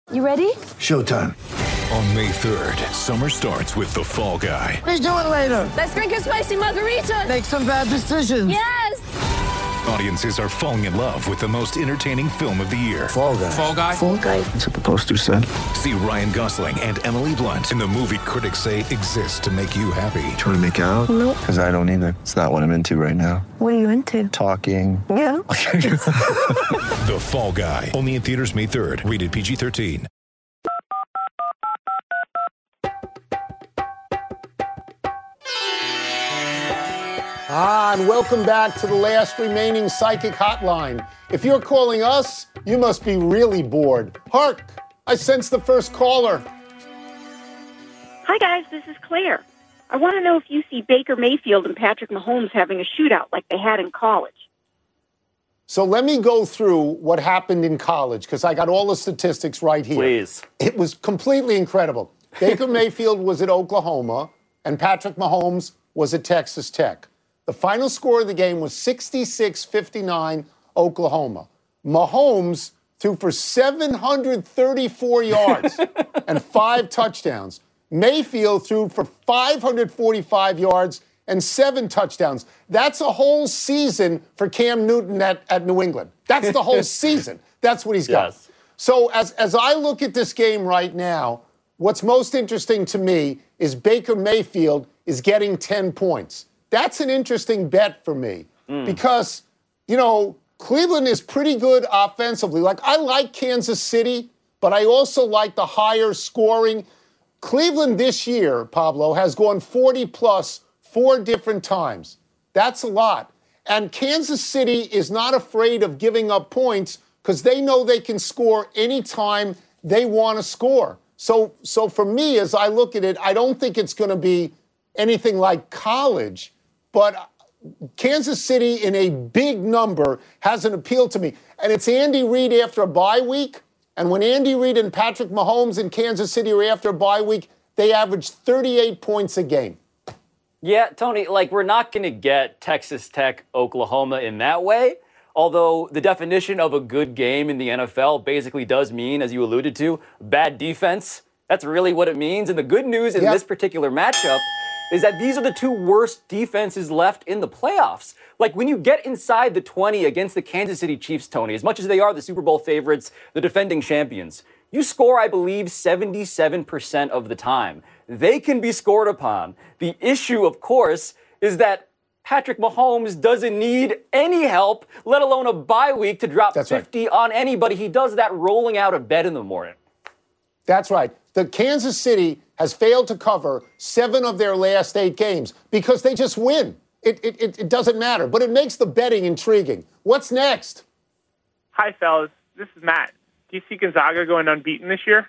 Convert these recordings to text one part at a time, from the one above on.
You ready? Showtime. On May 3rd, summer starts with The Fall Guy. Let's do it later. Let's drink a spicy margarita. Make some bad decisions. Yes! Audiences are falling in love with the most entertaining film of the year. Fall Guy. Fall Guy? Fall Guy. That's what the poster said. See Ryan Gosling and Emily Blunt in the movie critics say exists to make you happy. Trying to make it out? Nope. Because I don't either. It's not what I'm into right now. What are you into? Talking. Yeah. The Fall Guy. Only in theaters May 3rd. Rated PG-13. And welcome back to the last remaining psychic hotline. If you're calling us, you must be really bored. Hark! I sense the first caller. Hi, guys. This is Claire. I want to know if you see Baker Mayfield and Patrick Mahomes having a shootout like they had in college. So let me go through what happened in college, because I got all the statistics right here. Please. It was completely incredible. Baker Mayfield was at Oklahoma, and Patrick Mahomes was at Texas Tech. The final score of the game was 66-59 Oklahoma. Mahomes threw for 734 yards and 5 touchdowns. Mayfield threw for 545 yards and 7 touchdowns. That's a whole season for Cam Newton at New England. That's the whole season. That's what he's got. Yes. So as I look at this game right now, what's most interesting to me is Baker Mayfield is getting 10 points. That's an interesting bet for me because, you know, Cleveland is pretty good offensively. Like, I like Kansas City, but I also like the higher scoring. Cleveland this year, Pablo, has gone 40-plus 4 different times. That's a lot. And Kansas City is not afraid of giving up points because they know they can score anytime they want to score. So for me, as I look at it, I don't think it's going to be anything like college, but Kansas City in a big number has an appeal to me. And it's Andy Reid after a bye week. And when Andy Reid and Patrick Mahomes in Kansas City are after a bye week, they average 38 points a game. Yeah, Tony, like, we're not going to get Texas Tech, Oklahoma in that way. Although the definition of a good game in the NFL basically does mean, as you alluded to, bad defense. That's really what it means. And the good news in this particular matchup is that these are the 2 worst defenses left in the playoffs. Like, when you get inside the 20 against the Kansas City Chiefs, Tony, as much as they are the Super Bowl favorites, the defending champions, you score, I believe, 77% of the time. They can be scored upon. The issue, of course, is that Patrick Mahomes doesn't need any help, let alone a bye week to drop 50 on anybody. He does that rolling out of bed in the morning. That's right. The Kansas City has failed to cover 7 of their last 8 games because they just win. It doesn't matter, but it makes the betting intriguing. What's next? Hi, fellas. This is Matt. Do you see Gonzaga going unbeaten this year?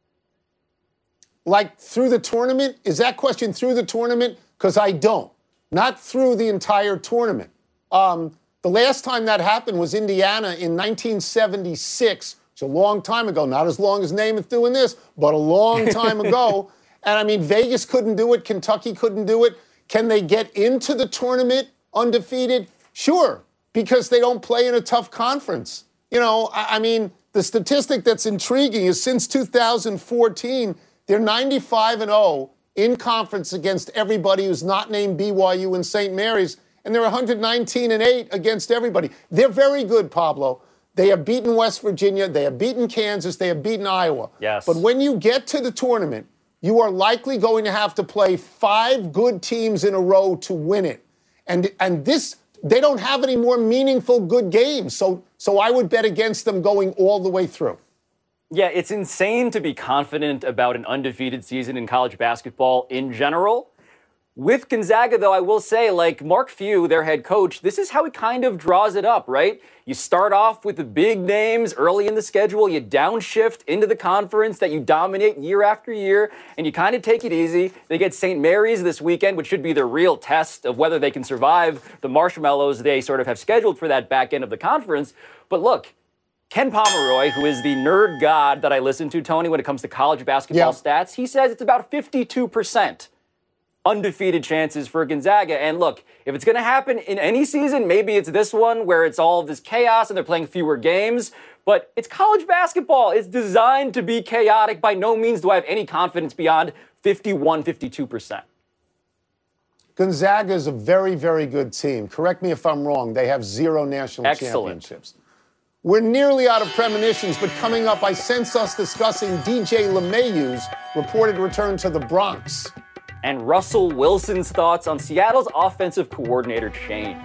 Like through the tournament? Is that question through the tournament? Because I don't. Not through the entire tournament. The last time that happened was Indiana in 1976. It's a long time ago, not as long as Namath doing this, but a long time ago. And I mean, Vegas couldn't do it. Kentucky couldn't do it. Can they get into the tournament undefeated? Sure, because they don't play in a tough conference. You know, I mean, the statistic that's intriguing is since 2014, they're 95-0 in conference against everybody who's not named BYU and St. Mary's, and they're 119-8 against everybody. They're very good, Pablo. They have beaten West Virginia. They have beaten Kansas. They have beaten Iowa. Yes. But when you get to the tournament, you are likely going to have to play 5 good teams in a row to win it. And this, they don't have any more meaningful good games. So I would bet against them going all the way through. Yeah, it's insane to be confident about an undefeated season in college basketball in general. With Gonzaga, though, I will say, like Mark Few, their head coach, this is how he kind of draws it up, right? You start off with the big names early in the schedule, you downshift into the conference that you dominate year after year, and you kind of take it easy. They get St. Mary's this weekend, which should be the real test of whether they can survive the marshmallows they sort of have scheduled for that back end of the conference. But look, Ken Pomeroy, who is the nerd god that I listen to, Tony, when it comes to college basketball stats, he says it's about 52%. undefeated chances for Gonzaga. And look, if it's going to happen in any season, maybe it's this one where it's all of this chaos and they're playing fewer games. But it's college basketball. It's designed to be chaotic. By no means do I have any confidence beyond 51, 52%. Gonzaga is a very, very good team. Correct me if I'm wrong. They have 0 national championships. We're nearly out of premonitions, but coming up, I sense us discussing DJ LeMayeu's reported return to the Bronx. And Russell Wilson's thoughts on Seattle's offensive coordinator change.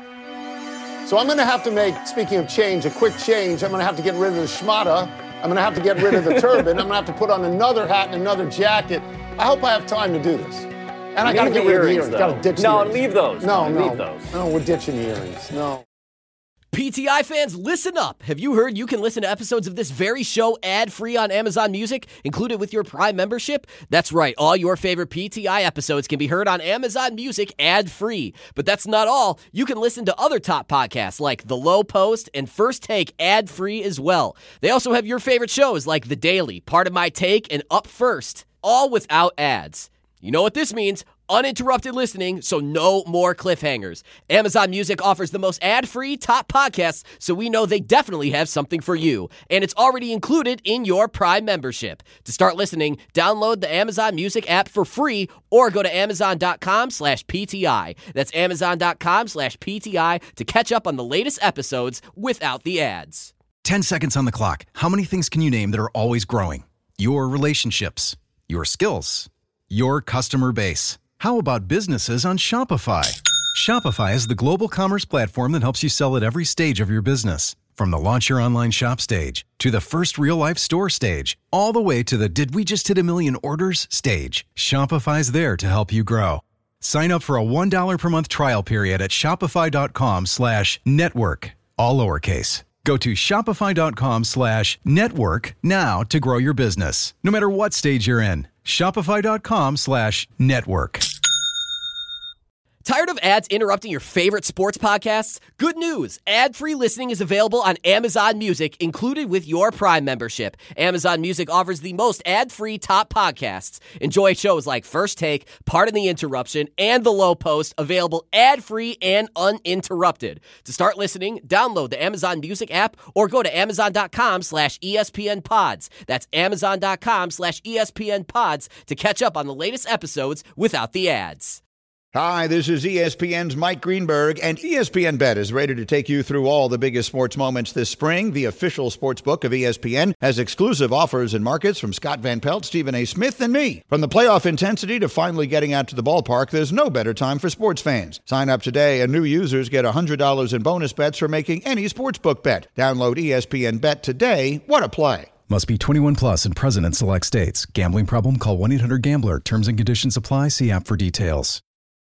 So I'm going to have to make, speaking of change, a quick change. I'm going to have to get rid of the schmata. I'm going to have to get rid of the turban. I'm going to have to put on another hat and another jacket. I hope I have time to do this. And I got to get rid of the earrings. Got to ditch the earrings. Leave those. Leave those. No, we're ditching the earrings. No. PTI fans, listen up. Have you heard you can listen to episodes of this very show ad-free on Amazon Music, included with your Prime membership? That's right. All your favorite PTI episodes can be heard on Amazon Music ad-free. But that's not all. You can listen to other top podcasts like The Low Post and First Take ad-free as well. They also have your favorite shows like The Daily, Part of My Take, and Up First, all without ads. You know what this means? Uninterrupted listening, so no more cliffhangers. Amazon Music offers the most ad-free top podcasts, so we know they definitely have something for you. And it's already included in your Prime membership. To start listening, download the Amazon Music app for free or go to amazon.com/PTI. That's amazon.com/PTI to catch up on the latest episodes without the ads. 10 seconds on the clock. How many things can you name that are always growing? Your relationships, your skills, your customer base. How about businesses on Shopify? Shopify is the global commerce platform that helps you sell at every stage of your business. From the launch your online shop stage, to the first real-life store stage, all the way to the did we just hit a million orders stage. Shopify's there to help you grow. Sign up for a $1 per month trial period at shopify.com/network, all lowercase. Go to shopify.com/network now to grow your business, no matter what stage you're in. Shopify.com/network. Tired of ads interrupting your favorite sports podcasts? Good news! Ad-free listening is available on Amazon Music, included with your Prime membership. Amazon Music offers the most ad-free top podcasts. Enjoy shows like First Take, Pardon the Interruption, and The Low Post, available ad-free and uninterrupted. To start listening, download the Amazon Music app or go to amazon.com/ESPN Pods. That's amazon.com/ESPN Pods to catch up on the latest episodes without the ads. Hi, this is ESPN's Mike Greenberg, and ESPN Bet is ready to take you through all the biggest sports moments this spring. The official sports book of ESPN has exclusive offers and markets from Scott Van Pelt, Stephen A. Smith, and me. From the playoff intensity to finally getting out to the ballpark, there's no better time for sports fans. Sign up today, and new users get $100 in bonus bets for making any sportsbook bet. Download ESPN Bet today. What a play. Must be 21 plus and present in select states. Gambling problem? Call 1-800-GAMBLER. Terms and conditions apply. See app for details.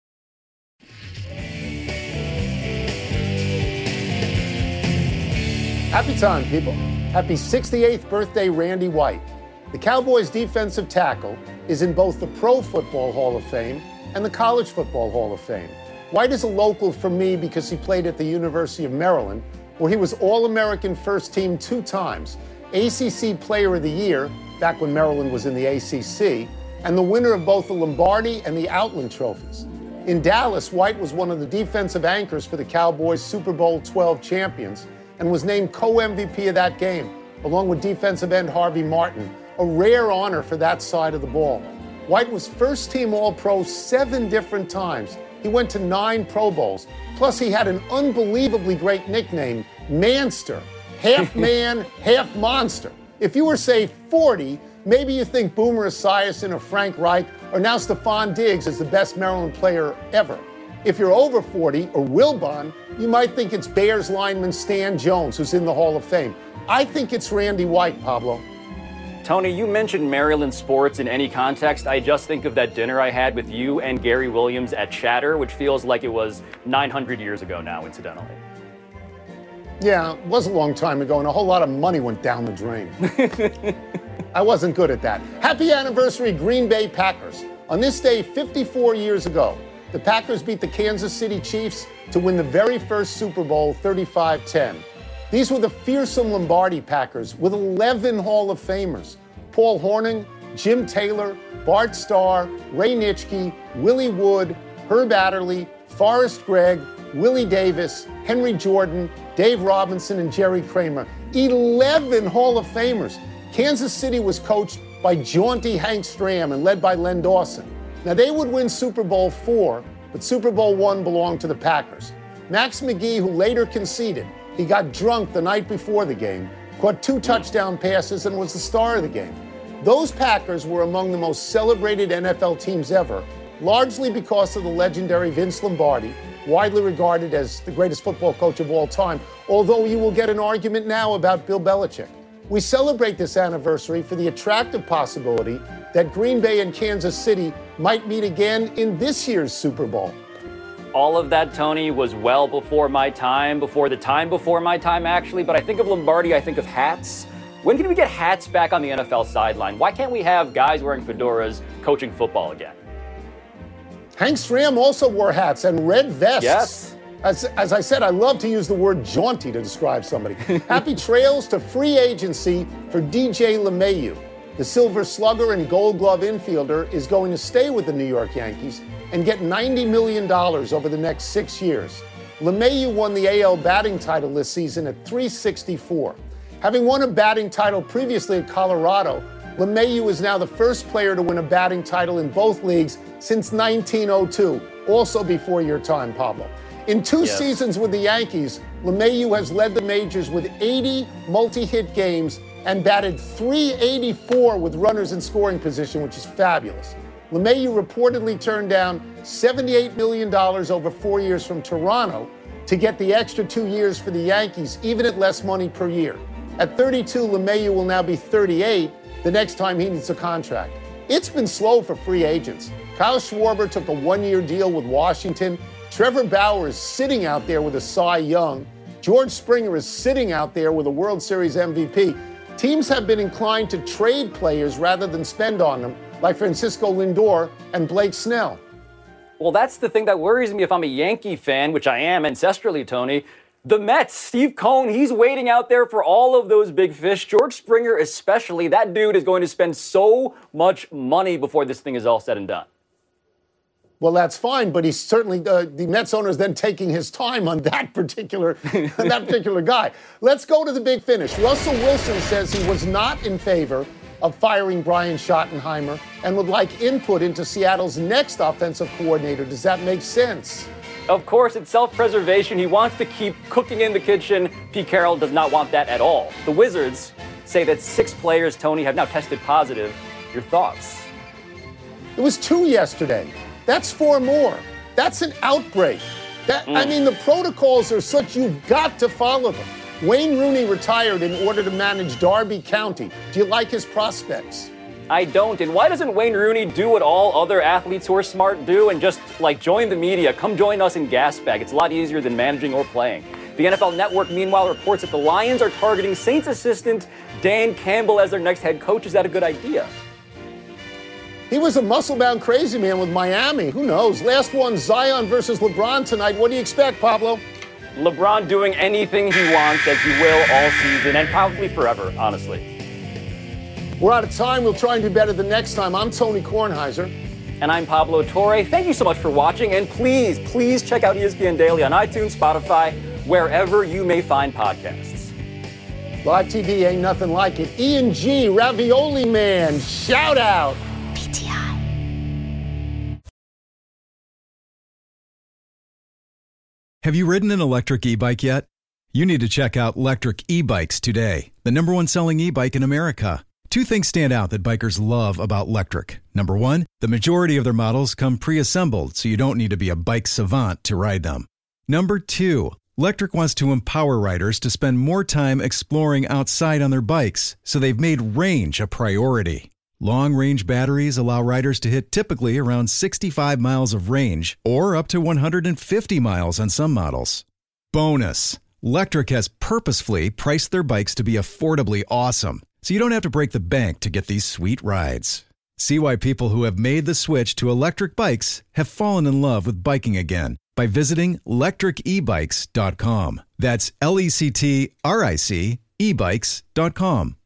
Happy time, people. Happy 68th birthday, Randy White. The Cowboys' defensive tackle is in both the Pro Football Hall of Fame and the College Football Hall of Fame. White is a local for me because he played at the University of Maryland, where he was All-American First Team 2 times, ACC Player of the Year, back when Maryland was in the ACC, and the winner of both the Lombardi and the Outland trophies. In Dallas, White was one of the defensive anchors for the Cowboys' Super Bowl XII champions, and was named co-MVP of that game, along with defensive end Harvey Martin, a rare honor for that side of the ball. White was first-team All-Pro 7 different times. He went to 9 Pro Bowls. Plus, he had an unbelievably great nickname, Manster, half man, half monster. If you were, say, 40, maybe you think Boomer Esiason or Frank Reich, or now Stephon Diggs is the best Maryland player ever. If you're over 40, or Wilbon, you might think it's Bears lineman Stan Jones, who's in the Hall of Fame. I think it's Randy White, Pablo. Tony, you mentioned Maryland sports in any context. I just think of that dinner I had with you and Gary Williams at Chatter, which feels like it was 900 years ago now, incidentally. Yeah, it was a long time ago, and a whole lot of money went down the drain. I wasn't good at that. Happy anniversary, Green Bay Packers. On this day, 54 years ago, the Packers beat the Kansas City Chiefs to win the very first Super Bowl, 35-10. These were the fearsome Lombardi Packers with 11 Hall of Famers. Paul Hornung, Jim Taylor, Bart Starr, Ray Nitschke, Willie Wood, Herb Adderley, Forrest Gregg, Willie Davis, Henry Jordan, Dave Robinson, and Jerry Kramer. 11 Hall of Famers. Kansas City was coached by jaunty Hank Stram and led by Len Dawson. Now, they would win Super Bowl IV, but Super Bowl I belonged to the Packers. Max McGee, who later conceded, he got drunk the night before the game, caught 2 touchdown passes, and was the star of the game. Those Packers were among the most celebrated NFL teams ever, largely because of the legendary Vince Lombardi, widely regarded as the greatest football coach of all time, although you will get an argument now about Bill Belichick. We celebrate this anniversary for the attractive possibility that Green Bay and Kansas City might meet again in this year's Super Bowl. All of that, Tony, was well before my time, before my time, actually. But I think of Lombardi, I think of hats. When can we get hats back on the NFL sideline? Why can't we have guys wearing fedoras coaching football again? Hank Stram also wore hats and red vests. Yes. As I said, I love to use the word jaunty to describe somebody. Happy trails to free agency for DJ LeMahieu. The Silver Slugger and Gold Glove infielder is going to stay with the New York Yankees and get $90 million over the next 6 years. LeMahieu won the AL batting title this season at .364. Having won a batting title previously at Colorado, LeMahieu is now the first player to win a batting title in both leagues since 1902, also before your time, Pablo. In 2 seasons with the Yankees, LeMahieu has led the majors with 80 multi-hit games and batted .384 with runners in scoring position, which is fabulous. LeMahieu reportedly turned down $78 million over 4 years from Toronto to get the extra 2 years for the Yankees, even at less money per year. At 32, LeMahieu will now be 38 the next time he needs a contract. It's been slow for free agents. Kyle Schwarber took a 1-year deal with Washington. Trevor Bauer is sitting out there with a Cy Young. George Springer is sitting out there with a World Series MVP. Teams have been inclined to trade players rather than spend on them, like Francisco Lindor and Blake Snell. Well, that's the thing that worries me if I'm a Yankee fan, which I am ancestrally, Tony. The Mets, Steve Cohen, he's waiting out there for all of those big fish. George Springer especially, that dude is going to spend so much money before this thing is all said and done. Well, that's fine, but he's certainly the Mets owner is then taking his time on that particular guy. Let's go to the big finish. Russell Wilson says he was not in favor of firing Brian Schottenheimer and would like input into Seattle's next offensive coordinator. Does that make sense? Of course, it's self-preservation. He wants to keep cooking in the kitchen. Pete Carroll does not want that at all. The Wizards say that 6 players, Tony, have now tested positive. Your thoughts? It was 2 yesterday. That's 4 more. That's an outbreak. I mean, the protocols are such you've got to follow them. Wayne Rooney retired in order to manage Derby County. Do you like his prospects? I don't. And why doesn't Wayne Rooney do what all other athletes who are smart do and just, join the media? Come join us in Gasbag. It's a lot easier than managing or playing. The NFL Network, meanwhile, reports that the Lions are targeting Saints assistant Dan Campbell as their next head coach. Is that a good idea? He was a muscle-bound crazy man with Miami. Who knows? Last one, Zion versus LeBron tonight. What do you expect, Pablo? LeBron doing anything he wants, as he will all season, and probably forever, honestly. We're out of time. We'll try and do better the next time. I'm Tony Kornheiser. And I'm Pablo Torre. Thank you so much for watching, and please check out ESPN Daily on iTunes, Spotify, wherever you may find podcasts. Live TV ain't nothing like it. Ian G, Ravioli Man, shout out. Have you ridden an electric e-bike yet? You need to check out Lectric E-Bikes today, the #1 selling e-bike in America. 2 things stand out that bikers love about Lectric. Number 1, the majority of their models come pre-assembled, so you don't need to be a bike savant to ride them. Number 2, Lectric wants to empower riders to spend more time exploring outside on their bikes, so they've made range a priority. Long-range batteries allow riders to hit typically around 65 miles of range or up to 150 miles on some models. Bonus, Lectric has purposefully priced their bikes to be affordably awesome, so you don't have to break the bank to get these sweet rides. See why people who have made the switch to electric bikes have fallen in love with biking again by visiting lectricebikes.com. That's LECTRIC ebikes.com.